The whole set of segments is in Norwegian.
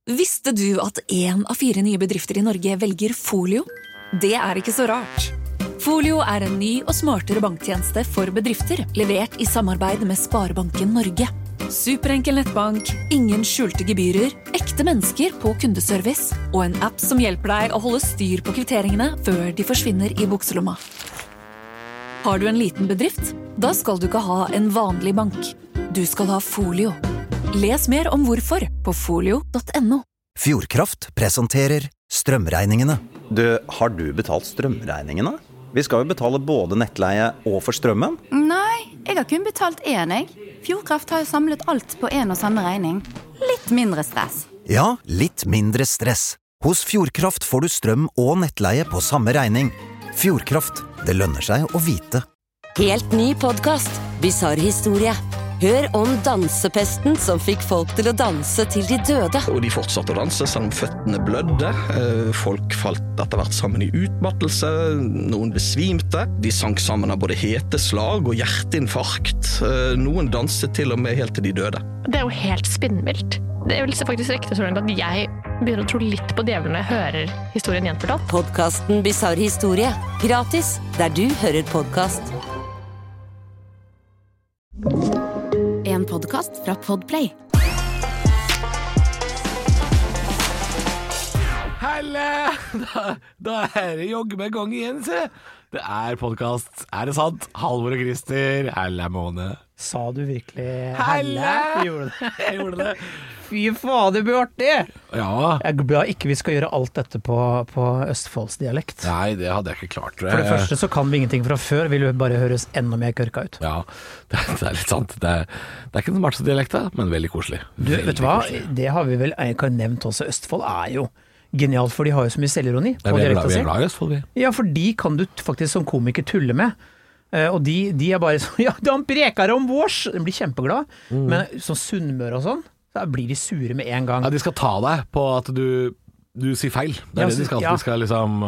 Visste du at 1 av 4 nye bedrifter I Norge velger Folio? Det ikke så rart. Folio en ny og smartere banktjeneste for bedrifter, levert I samarbeid med Sparebanken Norge. Superenkel nettbank, ingen skjulte gebyrer, ekte mennesker på kundeservice og en app som hjelper deg å holde styr på kvitteringene før de forsvinner I bukselomma. Har du en liten bedrift? Da skal du ikke ha en vanlig bank. Du skal ha Folio. Les mer om hvorfor på folio.no. Fjordkraft presenterer strømregningene. Har du betalt strømregningene? Vi skal jo betale både nettleie og for strømmen. Nei, jeg har kun betalt én, jeg. Fjordkraft har jo samlet alt på en og samme regning. Litt mindre stress. Ja, litt mindre stress. Hos Fjordkraft får du strøm og nettleie på samme regning. Fjordkraft, det lønner seg å vite. Helt ny podcast, Bizarre historie. Hør om dansepesten som fikk folk til å danse til de døde. Og de fortsatte å danse selv om føttene blødde. Folk falt etter hvert sammen I utmattelse. Noen besvimte. De sank sammen av både heteslag og hjerteinfarkt. Noen danset til og med helt til de døde. Det jo helt spinnvilt. Det vil faktisk rekte så langt at jeg begynner å tro litt på djevelen når jeg hører historien gjenfortalt. Podcasten Bizarre historie. Gratis der du hører podcast. En podcast fra Podplay. Helle! Da det jogge med gang igjen, se. Det podcast, det sant? Halvor og Christer, helle måne. Sa du virkelig Helle? Jeg gjorde det. Fy faen, det blir artig! Ja. Jeg er glad ikke vi skal gjøre alt dette på Østfoldsdialekt. Nei, det hadde jeg ikke klart, tror jeg. For det første så kan vi ingenting fra før, vil jo bare høres enda mer kørka ut. Ja, det litt sant. Det ikke den smarteste dialekta, men veldig koselig. Vet du hva? Koselig. Det har vi vel ikke nevnt også. Østfold jo genialt, for de har jo så mye selvironi på vi dialekta si. Vi glad I Østfold, vi. Ja, for de kan du faktisk som komiker tulle med. Og de bare sånn, ja, de preker om vårs. De blir kjempeglad. Men sånn Sunnmøre og sånn, da blir de sure med en gang. Ja, de skal ta deg på at du sier feil. Det det de skal. Ja. De skal liksom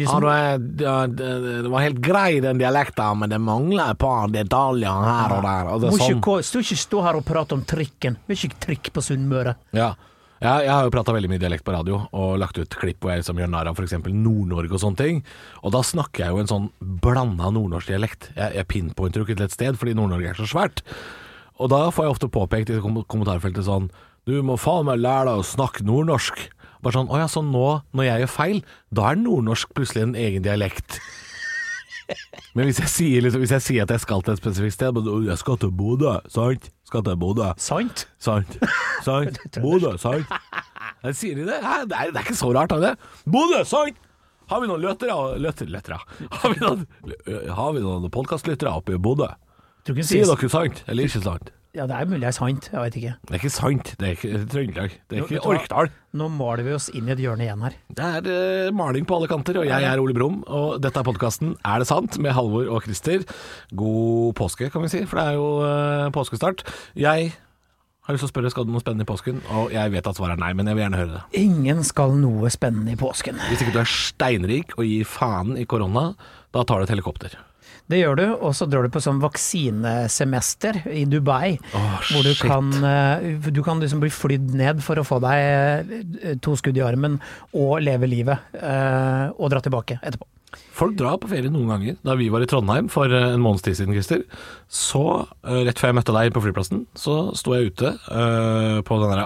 det var helt grei den dialekta, men det mangler et par detaljer her og der. Og det må ikke stå her og prate om trikken. Vi ikke trikk på Sunnmøre. Ja. Jeg har jo pratet veldig mye dialekt på radio og lagt ut klipp hvor jeg gjør narr av for eksempel Nord-Norge og sånne ting, og da snakker jeg jo en sånn blandet nordnorsk dialekt. Jeg pinpointer jo ikke til et sted fordi Nord-Norge så svært, og da får jeg ofte påpekt I kommentarfeltet sånn, du må faen meg lære deg å snakke nordnorsk. Bare sånn, åja, så nå når jeg gjør feil, da nordnorsk plutselig en egen dialekt. Men hvis jeg sier at jeg skal til et spesifikt sted, jeg skal til Bodø, sant? Skal til Bodø. Sant? Bodø, sant? Jeg sier de det? Det ikke så rart av det. Bodø, sant? Har vi noen løttere? Har vi noen podcastlyttere oppe I Bodø? Sier dere sant, eller ikke sant? Ja, det mulig sant, jeg vet ikke. Det ikke sant, det ikke Trøndelag, det ikke Orkdal. Nå maler vi oss inn I et hjørne igjen her. Det maling på alle kanter, og jeg Ole Brumm, og dette podcasten det sant, med Halvor og Christer. God påske, kan vi si, for det jo påskestart. Jeg har lyst til å spørre, skal du noe spennende I påsken? Og jeg vet at svaret nei, men jeg vil gjerne høre det. Ingen skal noe spennende I påsken. Hvis ikke du steinrik og gir faen I korona, da tar du et helikopter. Det gjør du, og så drar du på sånn vaksinesemester I Dubai, hvor du kan liksom bli flydd ned for å få deg 2 skudd I armen og leve livet, og dra tilbake etterpå. Folk drar på ferie noen ganger. Da vi var I Trondheim for en måneds tid siden, Christer, så rett før jeg møtte deg på flyplassen, så stod jeg ute på den der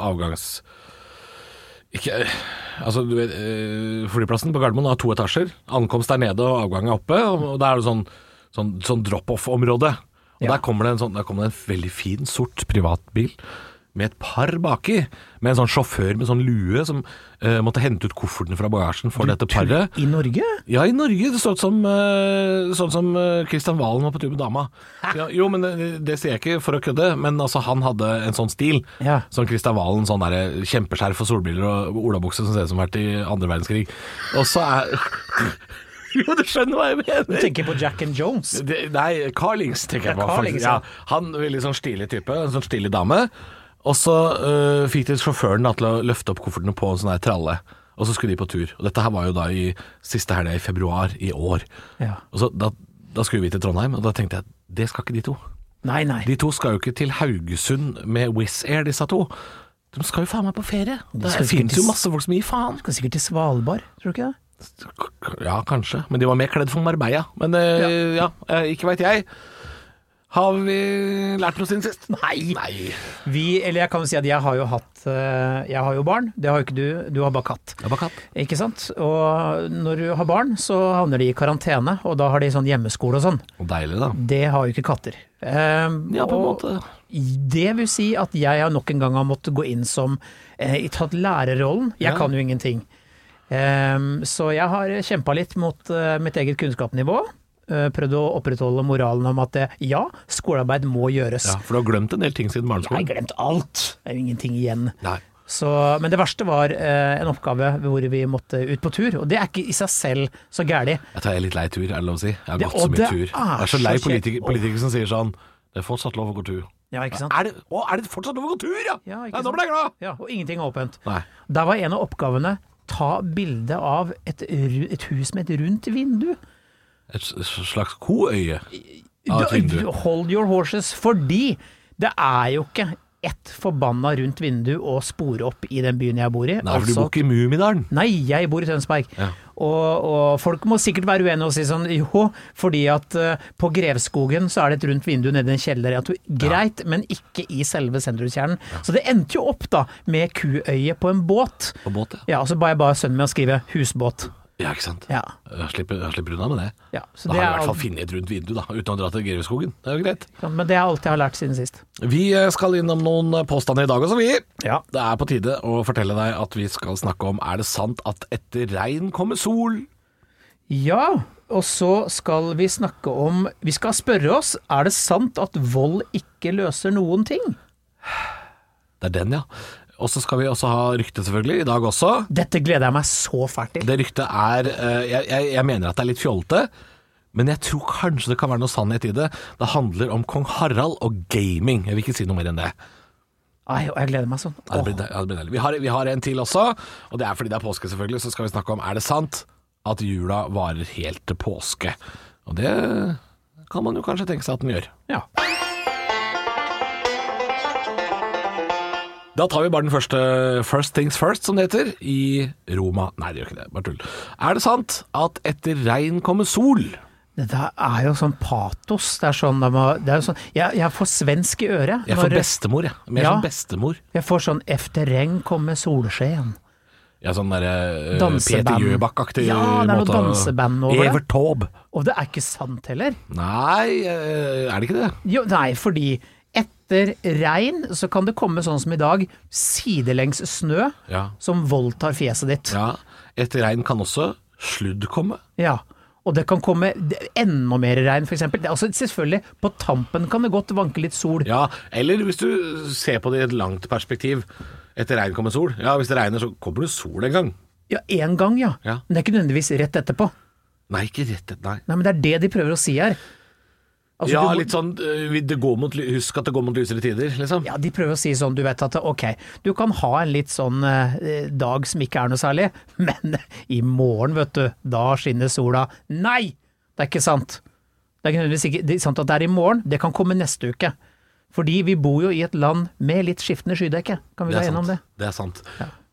altså, du vet, flyplassen på Gardermoen har 2 etasjer, ankomst nede og avgang oppe, og der det sånn drop-off-område. Og der kommer det en veldig fin sort privatbil med et par baki, med en sånn sjåfør med sånn lue som måtte hente ut kofferten fra bagasjen for dette paret. I Norge? Ja, I Norge. Det står sånn som Kristian Valen var på tur med dama. Ja, jo, men det sier jeg ikke for å kødde, men altså, han hadde en sånn stil. Ja. Som Kristian Valen, sånn der kjempeskjerf og solbriller og olabukse som ser ut som vært I 2. verdenskrig. Og så Jo, du skjønner hva jeg mener. Du tenker på Jack and Jones? Nei, Carlings tenker jeg på. Carlings, ja. Han var veldig sånn stilig type, en sånn stilig dame. Og så fikk de sjåføren til å løfte opp koffertene på en sånn her tralle. Og så skulle de på tur. Og dette her var jo da I siste helg I februar I år. Ja. Og så da skulle vi til Trondheim, og da tenkte jeg, det skal ikke de to. Nei. De to skal jo ikke til Haugesund med Wizz Air, disse to. De skal jo faen meg på ferie. Det skal finnes sikkert- jo masse folk som gir faen. Skal sikkert til Svalbard, tror du ikke det? Ja, kanskje. Men de var mer kledd for Marbella. Men ikke vet jeg. Har vi lært noe siden sist? Nei. Eller jeg kan jo si at jeg har jo barn. Det har jo ikke du. Du har bare katt. Jeg har bare katt. Ikke sant? Og når du har barn, så havner de i karantene, og da har de sånn hjemmeskole og sånn. Og deilig, da. Det har jo ikke katter. Ja, på en måte. Det vil si at jeg har nok en gang har måttet gå inn som tatt lærerrollen. Jeg kan jo ingenting. Så jeg har kjempet litt mot mitt eget kunnskapsnivå. Prøvd å opprettholde moralen om at skolearbeid må gjøres. Ja, for du har glemt en del ting siden barneskolen. Jeg har glemt alt. Det er jo ingenting igjen. Nei. Men det verste var en oppgave hvor vi måtte ut på tur, og det er ikke i seg selv så gærlig. Jeg tar litt lei tur, er det lov å si. Jeg har gått så mye tur. Jeg er så lei politikere som sier sånn, det er fortsatt lov å gå tur. Ja, ikke sant? Er det fortsatt lov å gå tur, ja? Ikke nå ble jeg glad! Ja, og ingenting er åpent. Nei. Der var en av oppgavene, ta bilde av et hus med et rundt vindu. Et slags koøye av et vindu. Hold your horses, fordi det er jo ikke ett forbanna rundt vindu å spore opp i den byen jeg bor i. Nei, for du bor ikke i Mummidalen. Nei, jeg bor i Tønsberg. Ja. Og folk må sikkert være uenige og si sånn, jo, fordi at på Grevskogen så er det et rundt vindu nede i en kjeller. Greit, men ikke i selve sentrumskjernen. Ja. Så det endte jo opp da med kuøye på en båt. På båt, ja. Ja, og så ba jeg bare sønnen min å skrive husbåt. Ja, ikke sant. Ja. Jeg slipper unna med det. Ja, så da har jeg i hvert fall funnet et rundt vindu da, uten å dra til Grevskogen. Det er jo greit. Men det er alt jeg har lært siden sist. Vi skal innom noen påstander i dag også, vi. Ja. Det er på tide å fortelle deg at vi skal snakke om, er det sant at etter regn kommer sol? Ja, og så skal vi snakke om, vi skal spørre oss, er det sant at vold ikke løser noen ting? Det er den, ja. Og så skal vi også ha rykte selvfølgelig, i dag også. Dette gleder jeg meg så fælt til. Det ryktet er, jeg mener at det er litt fjolte, men jeg tror kanskje det kan være noe sannhet i det. Det handler om kong Harald og gaming. Jeg vil ikke si noe mer enn det. Ai, og jeg gleder meg sånn. Ja, det blir deilig. Vi har en til også, og det er fordi det er påske selvfølgelig, så skal vi snakke om, er det sant at jula varer helt til påske? Og det kan man jo kanskje tenke seg at den gjør. Ja. Da tar vi bare den første First Things First, som det heter, i Roma. Nei, det gjør ikke det, bare tull. Er det sant at etter regn kommer sol? Det der er jo sånn patos. Det er sånn, sånn jeg får svensk i øret. Jeg får bestemor, jeg. Mer som bestemor. Jeg får sånn efter regn kommer solskjen. Ja, sånn der Peter Gjøbakk-aktig måte. Ja, det er noe danseband over det. Evert Taube. Og det er ikke sant heller. Nei, er det ikke det? Jo, nei, fordi etter regn så kan det komme sånn som i dag, sidelengs snø, som voldtar fjeset ditt. Ja, etter regn kan også sludd komme. Ja, og det kan komme enda mer regn for eksempel. Altså, selvfølgelig, på tampen kan det godt vanke litt sol. Ja, eller hvis du ser på det i et langt perspektiv, etter regn kommer sol. Ja, hvis det regner så kommer det sol en gang. Ja, en gang, ja. Men det er ikke nødvendigvis rett etterpå. Nei, ikke rett etterpå, nei. Nei, men det er det de prøver å si her. Altså, ja, litt sånn, husk at det går mot lysere tider, liksom. Ja, de prøver å si sånn, du vet at ok, du kan ha en litt sånn dag som ikke er noe særlig, men i morgen, vet du, da skinner sola. Nei, det er ikke sant. Det er ikke nødvendigvis sant at det er i morgen, det kan komme neste uke. Fordi vi bor jo i et land med litt skiftende skydekke. Kan vi gå gjennom det? Det er sant.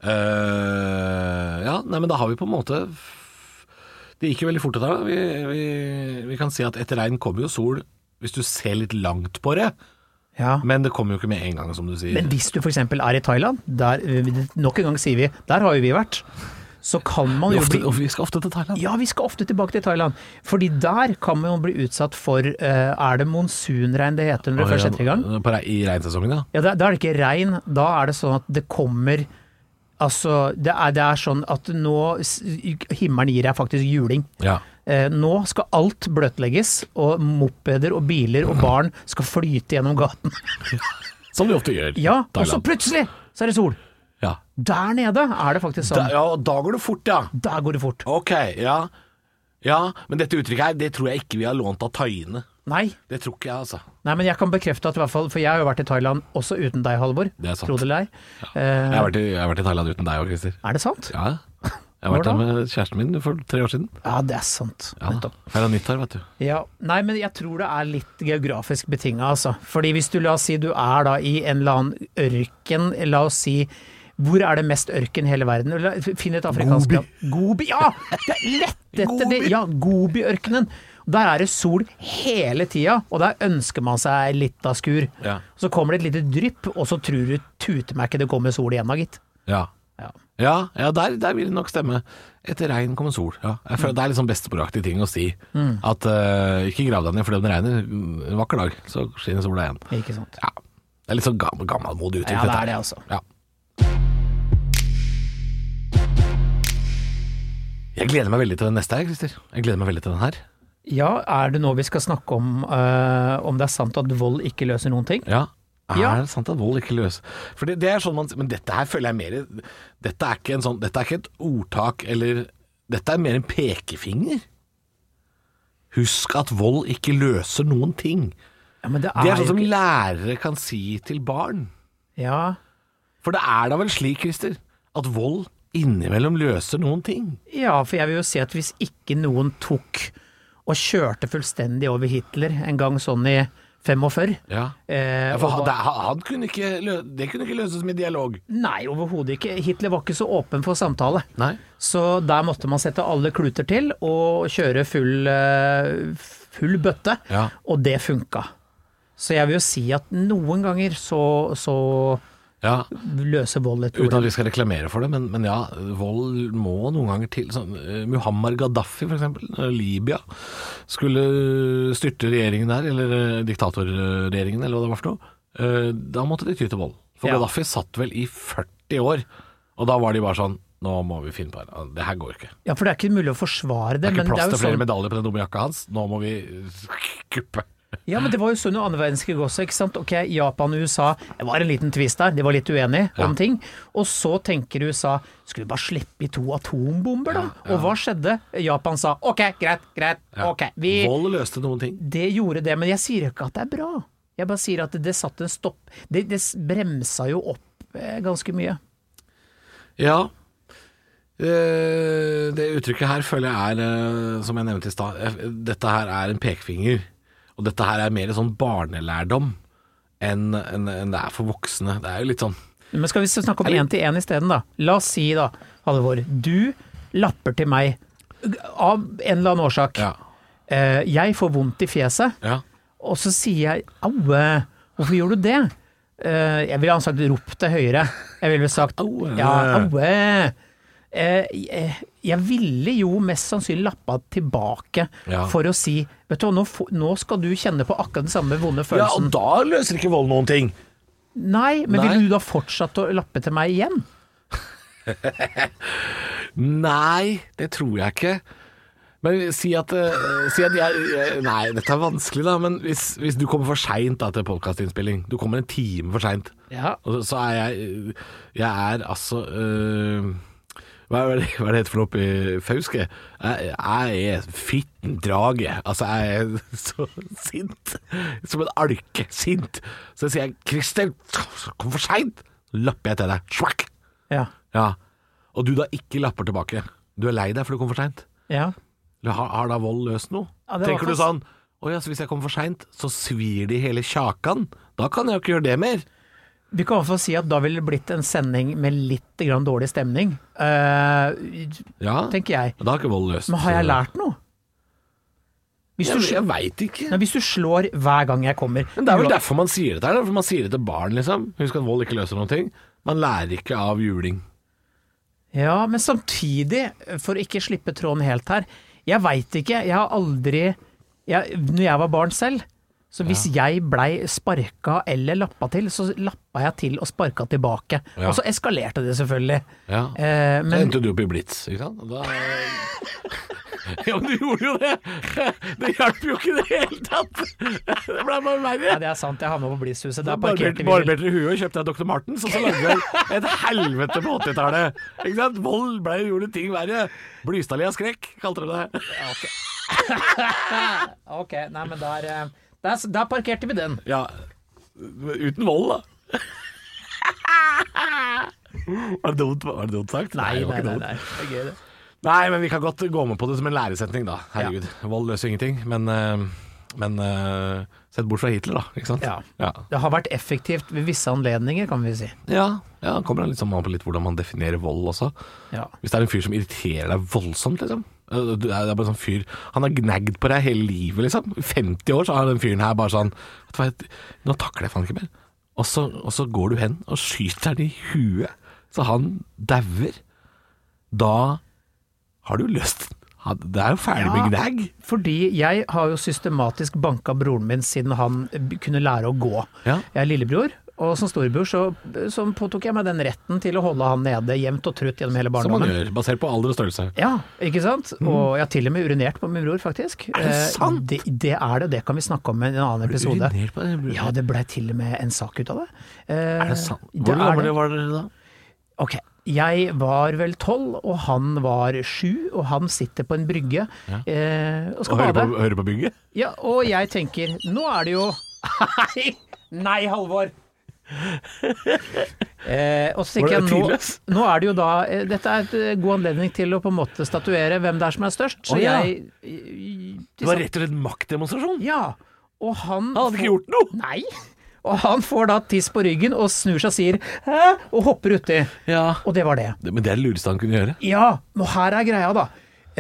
Ja, nei, men da har vi på en måte... Det gikk jo veldig fort da. Vi kan si at etter regn kommer jo sol hvis du ser litt langt på det. Ja. Men det kommer jo ikke med en gang, som du sier. Men hvis du for eksempel er i Thailand, der, nok en gang sier vi, der har jo vi vært, så kan man jo Og vi skal ofte til Thailand. Ja, vi skal ofte tilbake til Thailand. Fordi der kan man jo bli utsatt for, er det monsunregn det heter når det først setter i gang? I regnsesongen, ja. Ja, da er det ikke regn, da er det sånn at det kommer... Altså, det er sånn at nå himmelen gir deg faktisk juling. Ja. Nå skal alt bløtlegges, og mopeder og biler og barn skal flyte gjennom gaten. Som de ofte gjør. Ja, og så plutselig så er det sol. Ja. Der nede er det faktisk sånn. Ja, da går det fort, ja. Der går det fort. Ok, ja. Ja, men dette uttrykket her, det tror jeg ikke vi har lånt av thaiene. Nei. Det tror ikke jeg, altså. Nei, men jeg kan bekrefte at i hvert fall, for jeg har jo vært i Thailand også uten deg, Halvor. Det er sant. Tro det eller ei. Ja. Jeg har vært i Thailand uten deg også, Christer. Er det sant? Ja. Jeg har vært der med kjæresten min for 3 år siden. Ja, det er sant. Ja, feira nyttår, vet du. Ja, nei, men jeg tror det er litt geografisk betinget, altså. Fordi hvis du, la oss si, du er da i en eller annen ørken, la oss si, hvor er det mest ørken i hele verden? Finn et afrikansk land. Gobi, ja! Det er lett etter det. Ja, Gobi-ørkenen. Der er det sol hele tida, og der ønsker man seg litt av skur. Ja. Så kommer det et lite drypp, og så tror du tutemerke det kommer sol igjen, gitt. Ja, der vil det nok stemme. Etter regn kommer sol. Ja. Jeg føler det er liksom bestemoraktige ting å si. At ikke grav deg ned fordi det regner. En vakker dag, så skinner sola igjen. Ikke sant. Ja. Det er litt sånn gammelmodig uttrykk. Ja, det er det altså. Ja. Jeg gleder meg veldig til den neste her, Christer. Jeg gleder meg veldig til den her. Ja, er det nå vi skal snakke om det er sant at vold ikke løser noen ting? Ja. Er det sant at vold ikke løser? For det er sånn men dette her føler jeg mer dette er ikke et ordtak eller dette er mer en pekefinger. Husk at vold ikke løser noen ting. Ja, men det er sånn som lærere kan si til barn. Ja. For det er da vel slik, Christer, at vold innimellom løser noen ting? Ja, for jeg vil jo si at hvis ikke noen tok og kjørte fullstendig over Hitler en gang sånn i 45. Ja. Han kunne det kunne ikke løses med dialog. Nei, overhodet ikke. Hitler var ikke så åpen for samtale. Nei. Så der måtte man sette alle kluter til og kjøre full bøtte, og det funka. Så jeg vil jo si at noen ganger så løser vold et problem. Uten at vi skal reklamere for det, men ja, vold må noen ganger til. Sånn, Muammar Gaddafi for eksempel, Libya, skulle styrte regjeringen der, eller diktatorregjeringen, eller hva det var for noe. Da måtte de ty til vold. For Gaddafi satt vel i 40 år, og da var de bare sånn, nå må vi finne på det. Det her går ikke. Ja, for det er ikke mulig å forsvare det. Det er ikke plass til flere medaljer på den dumme jakka hans. Nå må vi kuppe. Ja, men det var jo sånn i andre verdenskrig også, ikke sant? Ok, Japan og USA, det var en liten twist der, de var litt uenige om ting. Og så tenker USA, skulle vi bare slippe i 2 atombomber da? Og hva skjedde? Japan sa, ok, greit, ok. Vold løste noen ting. Det gjorde det, men jeg sier ikke at det er bra. Jeg bare sier at det satt en stopp. Det bremsa jo opp ganske mye. Ja. Det uttrykket her føler jeg er, som jeg nevnte i stad, dette her er en pekefinger. Og dette her er mer sånn barnelærdom enn det er for voksne. Det er jo litt sånn. Men skal vi snakke om 1-1 i stedet da? La oss si da, Halvor, du lapper til meg av en eller annen årsak. Ja. Jeg får vondt i fjeset, og så sier jeg, aue, hvorfor gjør du det? Jeg ville ha sagt ropt det høyere. Jeg ville sagt, aue. Jeg ville jo mest sannsynlig lappa tilbake for å si, vet du, nå skal du kjenne på akkurat den samme vonde følelsen. Ja, og da løser ikke vold noen ting. Nei, men vil du da fortsatt å lappe til meg igjen? Nei, det tror jeg ikke. Men si at nei, dette er vanskelig da, men hvis du kommer for sent til podcastinnspilling, du kommer en time for sent, så er jeg er altså... Hva er det heter for noe oppi Fauske? Jeg er fitten drage. Altså, jeg er så sint. Som en alke, sint. Så sier jeg, Christer, kom for sent. Lapper jeg til deg. Svakk! Ja. Og du da ikke lapper tilbake. Du er lei deg for du kom for sent. Ja. Har da vold løst noe? Tenker du sånn, så hvis jeg kommer for sent, så svir de hele kjakan. Da kan jeg jo ikke gjøre det mer. Vi kan i hvert fall si at da ville det blitt en sending med litt grann dårlig stemning, tenker jeg. Da har ikke vold løst. Men har jeg lært noe? Jeg vet ikke. Hvis du slår hver gang jeg kommer. Men det er vel derfor man sier det her, for man sier det til barn liksom. Husk at vold ikke løser noen ting. Man lærer ikke av juling. Ja, men samtidig, for å ikke slippe tråden helt her, jeg vet ikke, jeg har aldri, når jeg var barn selv, så hvis jeg blei sparka eller lappa til, så lappa jeg til og sparka tilbake. Og så eskalerte det selvfølgelig. Ja, men... Da endte du opp i blitz, ikke sant? Da... Ja, men du gjorde jo det! Det hjelper jo ikke det hele tatt! Det ble bare verre. Ja, det er sant, jeg havnet på Blitzhuset. Barberte i huet og kjøpte jeg Dr. Martens, og så lagde jeg et helvete på 80-tallet. Ikke sant? Vold gjorde ting verre. Blystadlig av skrekk, kalte de det. Ok, nei, men der parkerte vi den. Ja, uten vold da. Var det dumt sagt? Nei, det er gøy det. Nei, men vi kan godt gå med på det som en læresetning da. Herregud, vold løser ingenting. Men sett bort fra Hitler da, ikke sant? Ja. Det har vært effektivt ved visse anledninger, kan vi si. Ja, kommer det liksom an på litt hvordan man definerer vold også. Ja. Hvis det er en fyr som irriterer deg voldsomt, liksom. Det er bare sånn fyr, han har gnagd på deg hele livet, liksom. I 50 år så har den fyren her bare sånn, nå takler jeg faen ikke mer. Og så går du hen og skyter den i huet, så han dauer. Da har du løst det er jo ferdig med gnagg. Fordi jeg har jo systematisk banket broren min siden han kunne lære å gå. Ja. Jeg er lillebror, og som storebror så påtok jeg meg den retten til å holde han nede jevnt og trutt gjennom hele barndommen. Som man gjør, basert på alder og størrelse. Ja, ikke sant? Og jeg har til og med urinert på min bror, faktisk. Er det sant? Det er det, det kan vi snakke om i en annen episode. Har du urinert på det, bror? Ja, det ble til og med en sak ut av det. Er det sant? Hvor gammel var dere da? Ok, jeg var vel 12, og han var 7, og han sitter på en brygge og skal bade. Og hører på bygget? Ja, og jeg tenker, nå er det jo... Nei, Halvor! Og så tenker jeg, nå er det jo da... Dette er et god anledning til å på en måte statuere hvem det er som er størst. Så det var rett og slett maktdemonstrasjon? Ja, og han hadde ikke gjort noe? Nei! Og han får da tiss på ryggen og snur seg og sier «Hæ?» og hopper uti. Ja. Og det var det. Men det er det lureste han kunne gjøre. Ja, og her er greia da.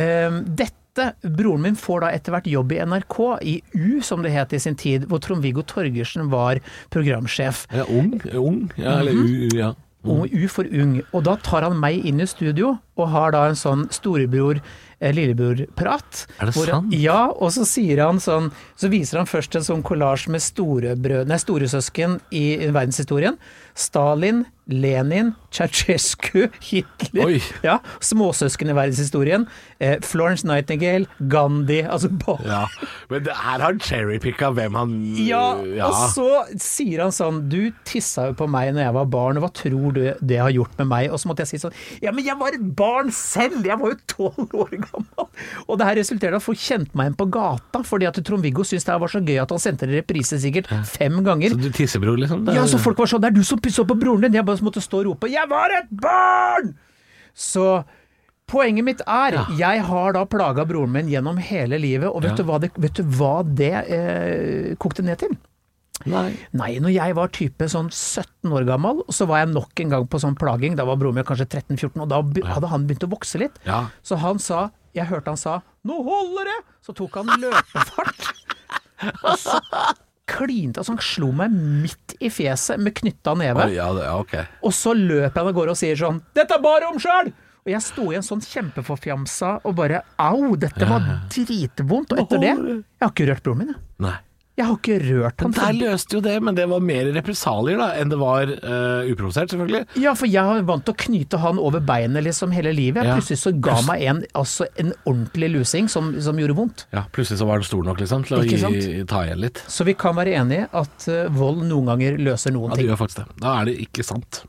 Broren min får da etter hvert jobb i NRK, i U som det het i sin tid, hvor Trond-Viggo Torgersen var programsjef. Ja, ung, ja, eller U, ja. U for ung. Og da tar han meg inn i studio, og har da en sånn storebror lillebror-prat. Er det sant? Ja, og så sier han sånn, så viser han først en sånn collage med storesøsken i verdenshistorien. Stalin, Lenin, Ceausescu, Hitler, ja, småsøsken i verdenshistorien, Florence Nightingale, Gandhi, altså ja, men her har han cherrypicka hvem han... Ja, og så sier han sånn, du tissa jo på meg når jeg var barn, og hva tror du det har gjort med meg? Og så måtte jeg si sånn, ja, men jeg var et barn selv, jeg var jo 12 år gammel. Og det her resulterte at folk kjente meg igjen på gata, fordi at Trond-Viggo syntes det var så gøy at han sendte det reprise sikkert 5 ganger. Så du tissebror liksom? Ja, så folk var sånn, det er du som pisset på broren din, jeg bare måtte stå og rope, jeg var et barn! Så poenget mitt er, jeg har da plaget broren min gjennom hele livet, og vet du hva det kokte ned til? Nei, når jeg var type sånn 17 år gammel, så var jeg nok en gang på sånn plaging, da var broren min kanskje 13-14, og da hadde han begynt å vokse litt. Ja. Så han sa, jeg hørte han sa, nå holder det! Så tok han løpefart. Og så klinte, altså han slo meg midt i fjeset med knytta neve. Og så løp han og går og sier sånn, dette er bare om selv! Og jeg sto i en sånn kjempefordfjamsa og bare, au, dette var dritvondt. Og etter det, jeg har ikke rørt broren min. Nei. Jeg har ikke rørt han. Der løste jo det, men det var mer represalier da, enn det var uprovosert, selvfølgelig. Ja, for jeg har vant til å knyte han over beinet liksom hele livet. Plutselig så ga meg en ordentlig lusing som gjorde vondt. Ja, plutselig så var den stor nok liksom, til å ta igjen litt. Så vi kan være enige at vold noen ganger løser noen ting. Ja, det gjør faktisk det. Da er det ikke sant.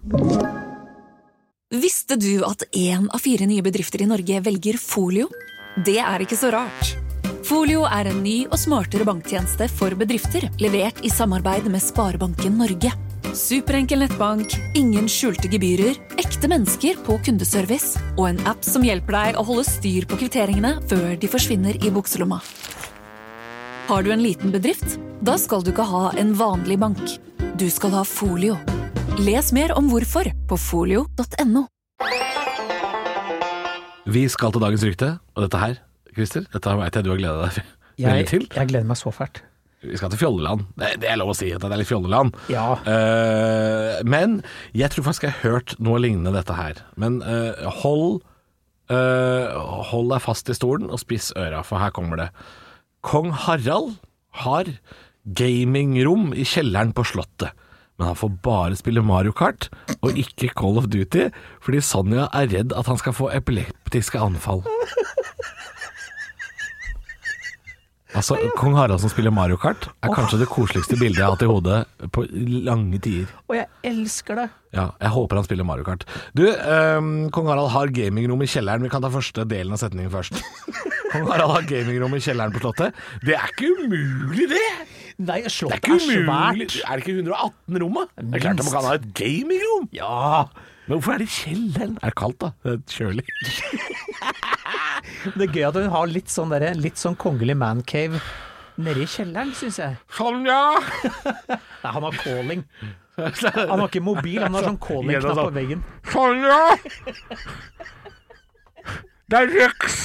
Visste du at 1 av 4 nye bedrifter i Norge velger Folio? Det er ikke så rart. Folio er en ny og smartere banktjeneste for bedrifter, levert i samarbeid med Sparebanken Norge. Superenkel nettbank, ingen skjulte gebyrer, ekte mennesker på kundeservice, og en app som hjelper deg å holde styr på kvitteringene før de forsvinner i bukselomma. Har du en liten bedrift? Da skal du ikke ha en vanlig bank. Du skal ha Folio. Les mer om hvorfor på folio.no. Vi skal til dagens rykte, og dette her, Christer, dette vet jeg du har gledet deg veldig til. Jeg gleder meg så fælt. Vi skal til Fjolleland. Det er lov å si at det er litt Fjolleland. Ja. Men jeg tror faktisk jeg har hørt noe lignende dette her. Men hold deg fast i stolen og spiss øra, for her kommer det. Kong Harald har gamingrom i kjelleren på slottet. Men han får bare spille Mario Kart og ikke Call of Duty, fordi Sonja er redd at han skal få epileptiske anfall. Altså, Kong Harald som spiller Mario Kart er kanskje det koseligste bildet jeg har hatt i hodet på lange tider. Og jeg elsker det. Ja, jeg håper han spiller Mario Kart. Du, Kong Harald har gamingrom i kjelleren. Vi kan ta første delen av setningen først. Kong Harald har gamingrom i kjelleren på slottet. Det er ikke umulig, det! Nei, slottet er svært. Er det ikke 118 rommet? Det er klart at man kan ha et gamingrom. Ja. Men hvorfor er det i kjelleren? Er det kaldt da? Det er kjølig. Det er gøy at hun har litt sånn kongelig mancave nede i kjelleren, synes jeg. Sonja! Nei, han har calling. Han har ikke mobil, han har sånn calling-knapp på veggen. Sonja! Det er Rex!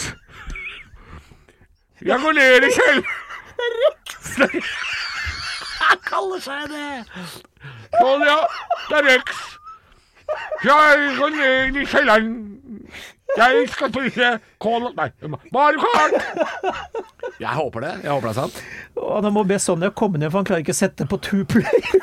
Jeg går ned i kjelleren! Det er Rex! Han kaller seg det! Sonja, det er Rex! Jeg går ned i kjelleren! Jeg skal spille Mario Kart! Jeg håper det er sant. Og han må be Sonja komme ned, for han klarer ikke å sette på 2-play.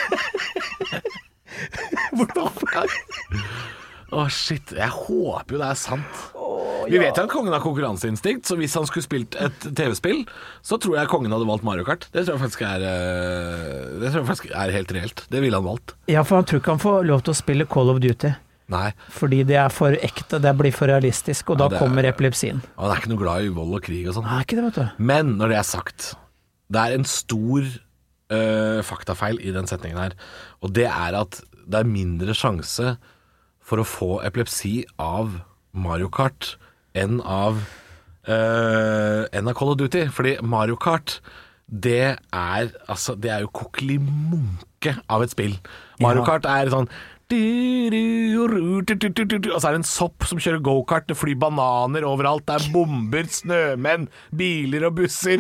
Hvordan? Shit, jeg håper jo det er sant. Vi vet jo at kongen har konkurranseinstinkt, så hvis han skulle spilt et TV-spill, så tror jeg kongen hadde valgt Mario Kart. Det tror jeg faktisk er helt reelt. Det ville han valgt. Ja, for han tror ikke han får lov til å spille Call of Duty. Nei. Fordi det er for ekte, det blir for realistisk, og da kommer epilepsien. Han er ikke noe glad i vold og krig og sånn. Nei, ikke det, vet du. Men når det er sagt, det er en stor faktafeil i den setningen her, og det er at det er mindre sjanse for å få epilepsi av Mario Kart enn av Call of Duty, fordi Mario Kart det er jo kokkelimunke av et spill. Mario Kart er sånn og så er det en sopp som kjører go-kart, det flyr bananer overalt, det er bomber, snømenn, biler og busser,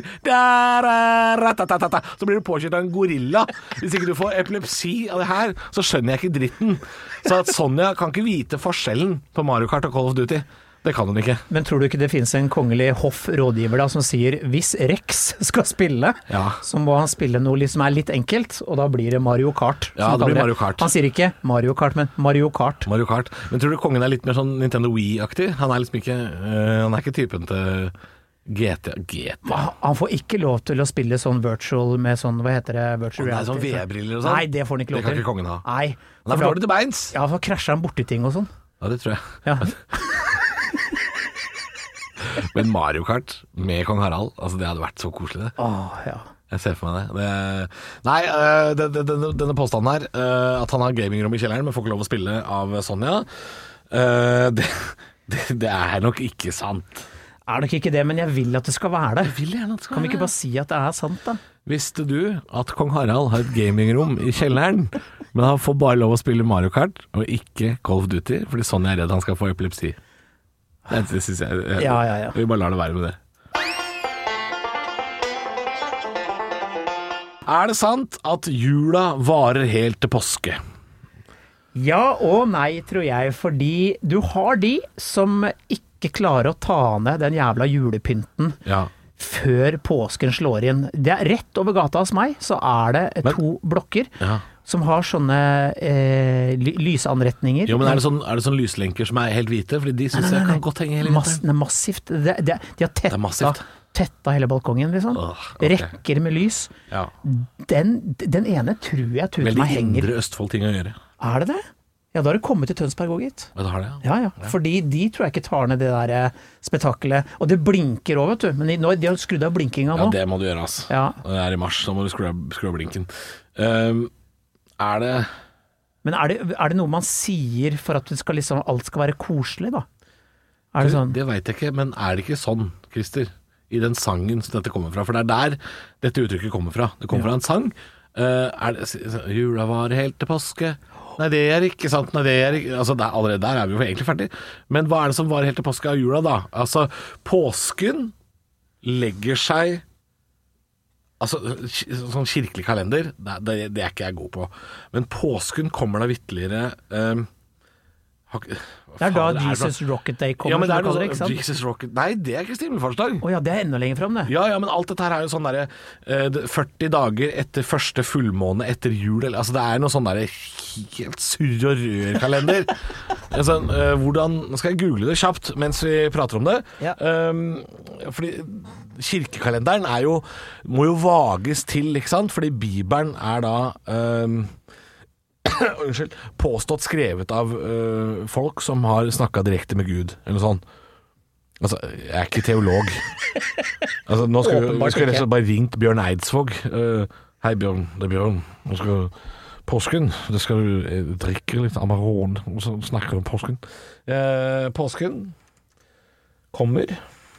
så blir du påkjørt av en gorilla. Hvis ikke du får epilepsi av det her, så skjønner jeg ikke dritten. Så at Sonja kan ikke vite forskjellen på Mario Kart og Call of Duty. Det kan hun ikke. Men tror du ikke det finnes en kongelig hoffrådgiver da, som sier hvis Rex skal spille, så må han spille noe som er litt enkelt, og da blir det Mario Kart. Ja, det blir Mario Kart. Han sier ikke Mario Kart, men Mario Kart. Mario Kart. Men tror du kongen er litt mer sånn Nintendo Wii-aktig? Han er liksom ikke, han er ikke typen til GTA. Han får ikke lov til å spille sånn virtual med sånn, hva heter det, virtual reality. Sånn VR-briller og sånn? Nei, det får han ikke lov til. Det kan ikke kongen ha. Nei. Han er for dårlig til beins. Ja, for krasjer han borti ting og sånn. Ja, det tror jeg. Ja. Men Mario Kart med Kong Harald, altså det hadde vært så koselig det. Ja. Jeg ser for meg det. Nei, denne påstanden her, at han har gamingrom i kjelleren, men får ikke lov å spille av Sonja, det er nok ikke sant. Er nok ikke det, men jeg vil at det skal være det. Jeg vil gjerne at det skal kan vi ikke bare si at det er sant da? Visste du at Kong Harald har et gamingrom i kjelleren, men han får bare lov å spille Mario Kart og ikke Call of Duty, fordi Sonja er redd han skal få epilepsi. Det synes jeg. Ja. Vi bare lar det være med det. Er det sant at jula varer helt til påske? Ja og nei, tror jeg, fordi du har de som ikke klarer å ta ned den jævla julepynten før påsken slår inn. Det er rett over gata hos meg, så er det 2 blokker som har sånne lysanretninger. Jo, men er det sånn lyslenker som er helt hvite? Fordi de synes jeg kan godt henge hele vinteren. Massivt. De har tetta hele balkongen, liksom. Rekker med lys. Ja. Den ene tror jeg meg henger. Veldig indre Østfold-ting å gjøre. Er det det? Ja, da har det kommet til Tønsberg også, gitt. Ja, det har det, ja. Fordi de tror jeg ikke tar ned det der spetakkelet. Og det blinker også, vet du. Men de har skrudd av blinkinga nå. Ja, det må du gjøre, altså. Ja. Det er i mars, så må du skru av blinken. Men er det noe man sier for at det skal alt skal være koselig, da? Er det sånn? Det vet jeg ikke, men er det ikke sånn, Christer? I den sangen som dette kommer fra, for det er der dette uttrykket kommer fra. Det kommer fra en sang. Jula var helt til påske. Nei, det er ikke sant. Nei, det er ikke. Altså, allerede der er vi jo egentlig ferdig. Men hva er det som var helt til påske av jula, da? Altså, påsken legger seg. Altså, sånn kirkelig kalender, det er ikke jeg god på. Men påsken kommer da vitterligere det er da Jesus Rocket Day kommer. Ja, men det er noe sånn Jesus Rocket. Nei, det er Kristi himmelfartsdag. Åja, det er enda lenger frem det. Ja, men alt dette her er jo sånn der 40 dager etter første fullmåne etter jul. Altså det er noe sånn der helt surr og rør kalender. Altså, nå skal jeg google det kjapt mens vi prater om det. Ja. Fordi kirkekalenderen må jo vages til, ikke sant? Fordi Bibelen er da påstått skrevet av folk som har snakket direkte med Gud, eller sånn. Altså, jeg er ikke teolog. Altså, nå skal jeg rett og slett bare ringt Bjørn Eidsvåg. Hei Bjørn, det er Bjørn. Nå skal påsken, det skal du drikke litt Amarone, og så snakker du om påsken. Påsken kommer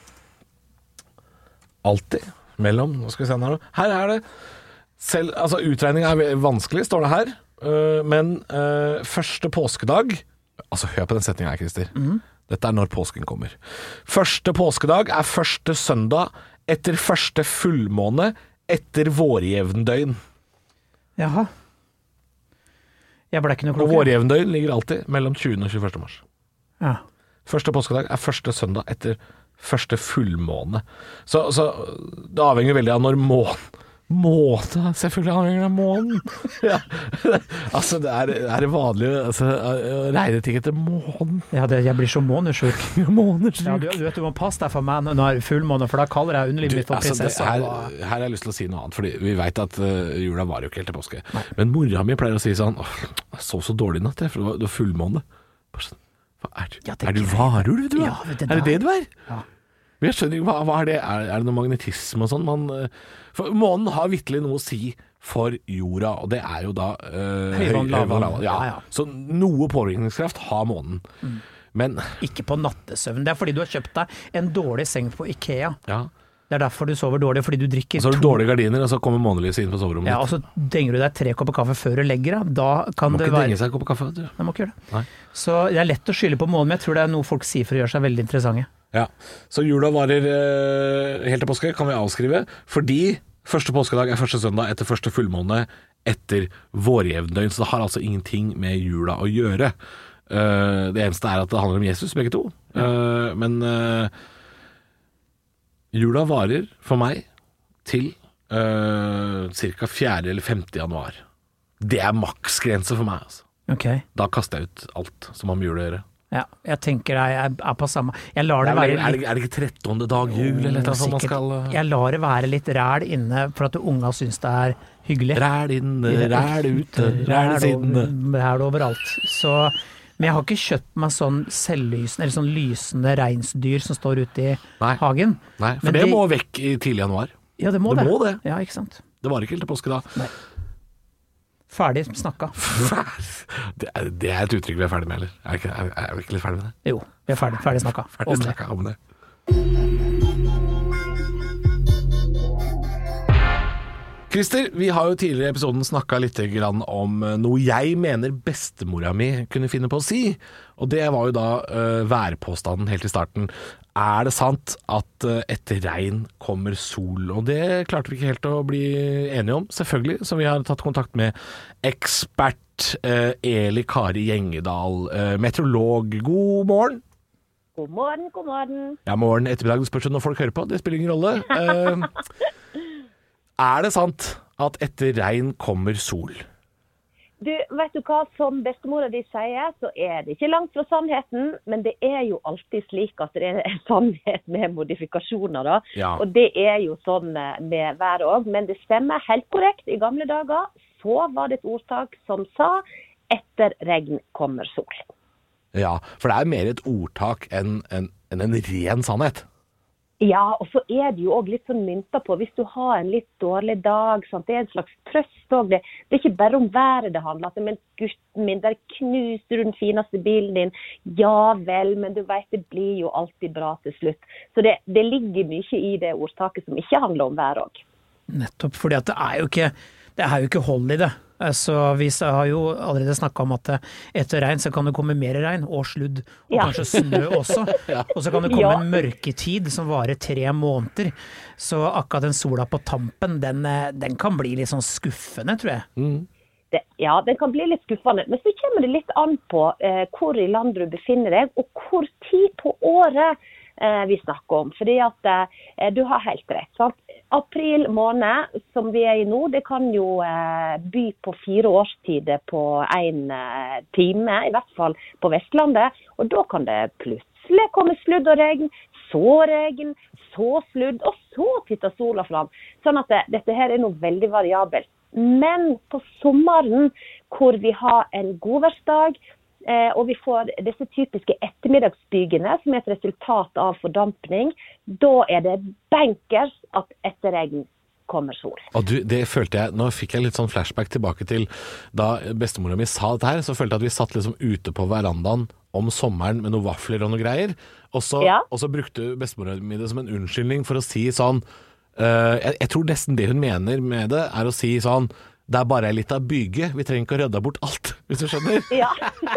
alltid mellom, nå skal vi se her det, selv, altså utregning vanskelig, står det her, men første påskedag, altså hør på den setningen her, Christer, dette når påsken kommer. Første påskedag første søndag etter første fullmåne etter vårjevndøgn. Jaha. Jeg ble ikke noe klok. Og vårjevndøgn ligger alltid mellom 20. og 21. mars. Ja. Første påskedag første søndag etter første fullmåne. Så det avhenger veldig av når måne, selvfølgelig avhenger av månen. Ja. Altså, det er vanlig å regne ting etter månen. Ja, jeg blir så månesjuk. Månesjuk. Ja, du vet, du må passe deg for meg når fullmåne, for da kaller jeg underlivet mitt for prinsesse. Her har jeg lyst til å si noe annet, fordi vi vet at jula var jo ikke helt til påske. Nei. Men mora mi pleier å si sånn, jeg sov så dårlig i natt, for det var fullmåne. Er du varulv, du? Ja, er det det du er? Ja. Men jeg skjønner ikke, hva er det? Er det noe magnetisme og sånn? For månen har virkelig noe å si for jorda, og det er jo da høyvann, lavvann. Ja. Så noe påvirkningskraft har månen. Men ikke på nattesøvn. Det er fordi du har kjøpt deg en dårlig seng på IKEA. Ja. Det er derfor du sover dårlig, fordi du drikker så har du dårlige gardiner, og så kommer månelyset inn på soverommet. Ja, og så denger du deg 3 kopper kaffe før du legger deg. Da kan det være... Må ikke denge seg en kopp kaffe, du. Nei, må ikke gjøre det. Nei. Så det er lett å skylde på månen, men jeg tror det er noe folk sier for å gjøre seg veldig interessante. Ja, så jula varer helt til påske, kan vi avskrive, fordi første påskedag første søndag etter første fullmåne etter vårjevndøgn, så det har altså ingenting med jula å gjøre. Det eneste er at det handler om Jesus, begge to. Men jula varer for meg til cirka 4. eller 5. januar. Det er maksgrense for meg, altså. Okay. Da kaster jeg ut alt som har med jul å gjøre. Ja, jeg tenker jeg er på samme. Jeg lar det være litt... Er det ikke 13. dag jul, eller noe sånt man skal... Jeg lar det være litt ræl inne, for at unga synes det er hyggelig. Ræl inne, ræl ute, ræl inne. Ræl overalt. Så, men jeg har ikke kjøpt meg sånn selvlysende, eller sånn lysende reinsdyr som står ute i hagen. Nei, for men det må vekk i tidlig januar. Ja, det må det. Må det. Ja, ikke sant. Det var ikke helt til påske da. Nei. Ferdig snakka. Det er et uttrykk vi er ferdig med, eller? Er vi ikke litt ferdig med det? Jo, vi er ferdig snakka. Ferdig snakka om det. Christer, vi har jo tidligere i episoden snakket litt om noe jeg mener bestemora mi kunne finne på å si, og det var jo da værpåstanden helt i starten. Er det sant at etter regn kommer sol? Og det klarte vi ikke helt å bli enige om, selvfølgelig, så vi har tatt kontakt med ekspert Eli Kari Gjengedal, meteorolog. God morgen! God morgen, god morgen. Ja, morgen, ettermiddag, det spørs når folk hører på, det spiller ingen rolle. Er det sant at etter regn kommer sol? Du, vet du hva, som bestemora di sier, så er det ikke langt fra sannheten, men det er jo alltid slik at det er sannhet med modifikasjoner da. Ja. Og det er jo sånn med været også, men det stemmer helt korrekt. I gamle dager så var det et ordtak som sa etter regn kommer sol. Ja, for det er mer et ordtak enn en ren sannhet. Ja, og så er det jo også litt sånn mynta på, hvis du har en litt dårlig dag, sant? Det er en slags trøst også. Det er ikke bare om været det handler, men gutten min, der knuste du den fineste bilen din. Ja vel, men du vet, det blir jo alltid bra til slutt. Så det ligger mye i det ordtaket som ikke handler om vær også. Nettopp, fordi at det er jo ikke hold i det. Så vi har jo allerede snakket om at etter regn så kan det komme mer regn og sludd, og kanskje snø også. Og så kan det komme en mørketid som varer 3 måneder. Så akkurat den sola på tampen, den kan bli litt sånn skuffende, tror jeg. Ja, den kan bli litt skuffende, men så kommer det litt an på hvor i landet du befinner deg, og hvor tid på året vi snakker om. Fordi at du har helt rett, sant? April måned, som vi er i nå, det kan jo by på 4 årstider på 1 time, i hvert fall på Vestlandet, og da kan det plutselig komme sludd og regn, så sludd, og så titter sola fram. Sånn at dette her er noe veldig variabelt. Men på sommeren, hvor vi har en godværsdag, og vi får disse typiske ettermiddagsbygene som er et resultat av fordampning, da er det bankers at etter regn kommer sol. Og det følte jeg, nå fikk jeg litt sånn flashback tilbake til da bestemora mi sa dette her, så følte jeg at vi satt liksom ute på verandaen om sommeren med noen vafler og noe greier, og så brukte bestemora mi det som en unnskyldning for å si sånn, Jeg tror nesten det hun mener med det å si sånn, det bare litt av byge, vi trenger ikke å rydde bort alt, hvis du skjønner. Ja.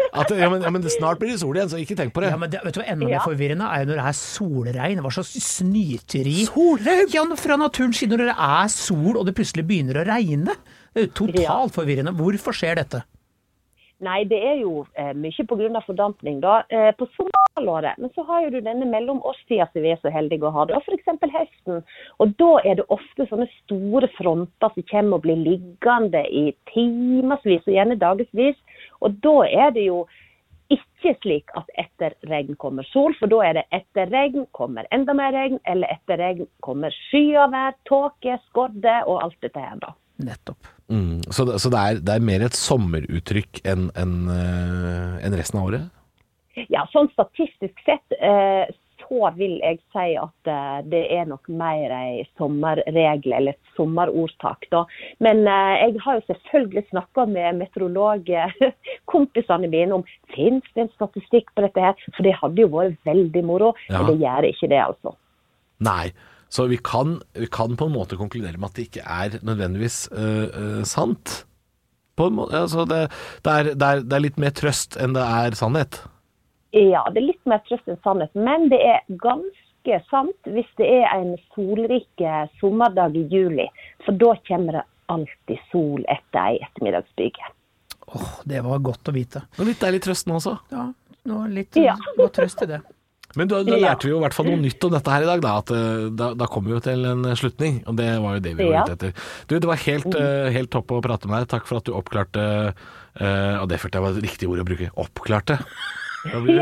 Men snart blir det sol igjen, så ikke tenk på det. Ja, men vet du hva enda mer forvirrende jo når det solregn, hva slags snyteri. Solregn? Ja, fra naturens side, når det sol og det plutselig begynner å regne. Det jo totalt forvirrende. Hvorfor skjer dette? Nei, det jo mye på grunn av fordampning da, på sommerhalvåret. Men så har jo du denne mellomårstida som vi så heldige å ha, da, for eksempel høsten. Og da det ofte sånne store fronter som kommer og blir liggende i timersvis og gjerne dagesvis. Og da det jo ikke slik at etter regn kommer sol, for da det etter regn kommer enda mer regn, eller etter regn kommer skyavær, tåke, skodde og alt dette her da. Nettopp. Så det mer et sommeruttrykk enn resten av året? Ja, sånn statistisk sett så vil jeg si at det nok mer en sommerregel eller et sommerordtak da. Men jeg har jo selvfølgelig snakket med meteorologkompisene mine om finnes det en statistikk på dette her, for det hadde jo vært veldig moro, men det gjør ikke det altså. Nei. Så vi kan på en måte konkludere med at det ikke nødvendigvis sant. På en måte, altså det litt mer trøst enn det sannhet. Ja, det litt mer trøst enn sannhet, men det ganske sant hvis det en solrik sommerdag i juli, for da kommer det alltid sol etter en ettermiddagsbyge. Det var godt å vite. Og litt deilig trøst nå også. Ja, litt godt trøst i det. Men da lærte vi jo i hvert fall noe nytt om dette her i dag, da, at da kom vi jo til en slutning, og det var jo det vi var ute etter. Du, det var helt topp å prate med deg. Takk for at du oppklarte, og det følte jeg var et riktig ord å bruke, oppklarte. Da blir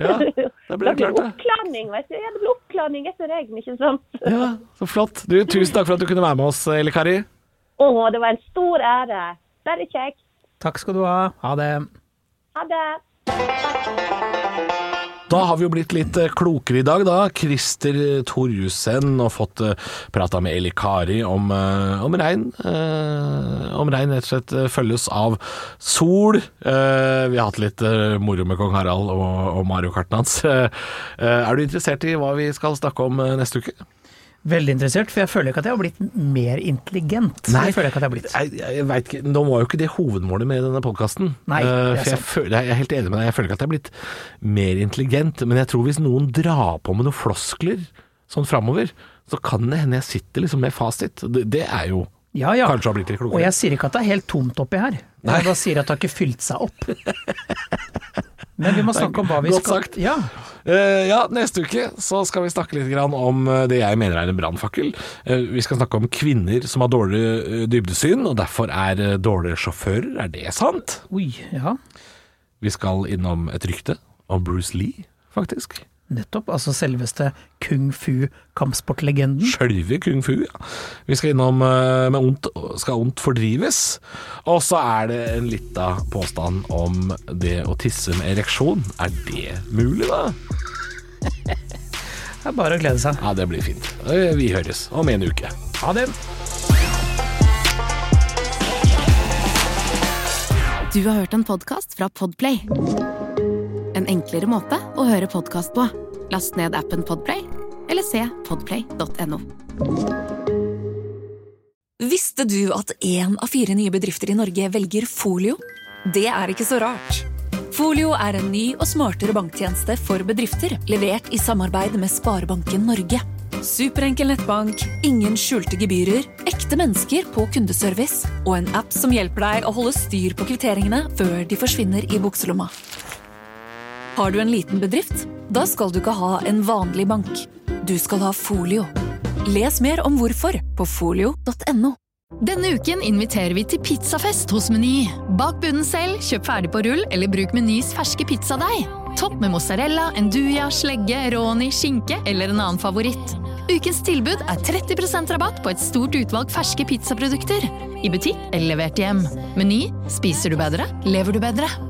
det klart det. Oppklaring, vet du. Ja, det blir oppklaring etter regn, ikke sant? Ja, så flott. Du, tusen takk for at du kunne være med oss, Elle Kari. Det var en stor ære. Bare kjekt. Takk skal du ha. Ha det. Ha det. Da har vi jo blitt litt klokere i dag da, Christer Torjussen, og fått prata med Elle Kari om regn. Om regn rett og slett følges av sol. Vi har hatt litt moro med Kong Harald og Mario Karten hans. Du interessert i hva vi skal snakke om neste uke? Veldig interessert, for jeg føler ikke at jeg har blitt mer intelligent. Nei, jeg føler ikke at jeg har blitt. Jeg vet ikke, nå var jo ikke det hovedmålet med denne podcasten. Nei, for jeg er helt enig med deg, jeg føler ikke at jeg har blitt mer intelligent, men jeg tror hvis noen drar på med noen floskler sånn fremover, så kan det hende jeg sitter liksom med fasit. Det jo kanskje har blitt litt klokere. Og jeg sier ikke at det helt tomt oppi her. Jeg bare sier at det har ikke fylt seg opp. Men vi må snakke om hva vi skal... Godt sagt. Ja, neste uke så skal vi snakke litt grann om det jeg mener en brannfakkel. Vi skal snakke om kvinner som har dårlig dybdesyn, og derfor dårlige sjåfører. Det sant? Oi, ja. Vi skal innom et rykte om Bruce Lee, faktisk. Nettopp, altså selveste kung fu kampsportlegenden. Selve kung fu, ja. Vi skal innom skal ondt fordrives, og så det en liten påstand om det å tisse med ereksjon. Det mulig da? Det bare å glede seg. Ja, det blir fint. Vi høres om en uke. Ha det. Du har hørt en podcast fra Podplay. En enklere måte å høre podcast på. Last ned appen Podplay, eller se podplay.no. Visste du at 1 av 4 nye bedrifter i Norge velger Folio? Det ikke så rart. Folio en ny og smartere banktjeneste for bedrifter, levert i samarbeid med Sparebanken Norge. Superenkel nettbank, ingen skjulte gebyrer, ekte mennesker på kundeservice, og en app som hjelper deg å holde styr på kvitteringene før de forsvinner i bukselomma. Har du en liten bedrift? Da skal du ikke ha en vanlig bank. Du skal ha Folio. Les mer om hvorfor på folio.no. Denne uken inviterer vi til pizzafest hos Meny. Bak bunnen selv, kjøp ferdig på rull, eller bruk Menys ferske pizzadeig. Topp med mozzarella, enduja, slegge, råni, skinke eller en annen favoritt. Ukens tilbud 30% rabatt på et stort utvalg ferske pizzaprodukter. I butikk eller levert hjem. Meny, spiser du bedre, lever du bedre.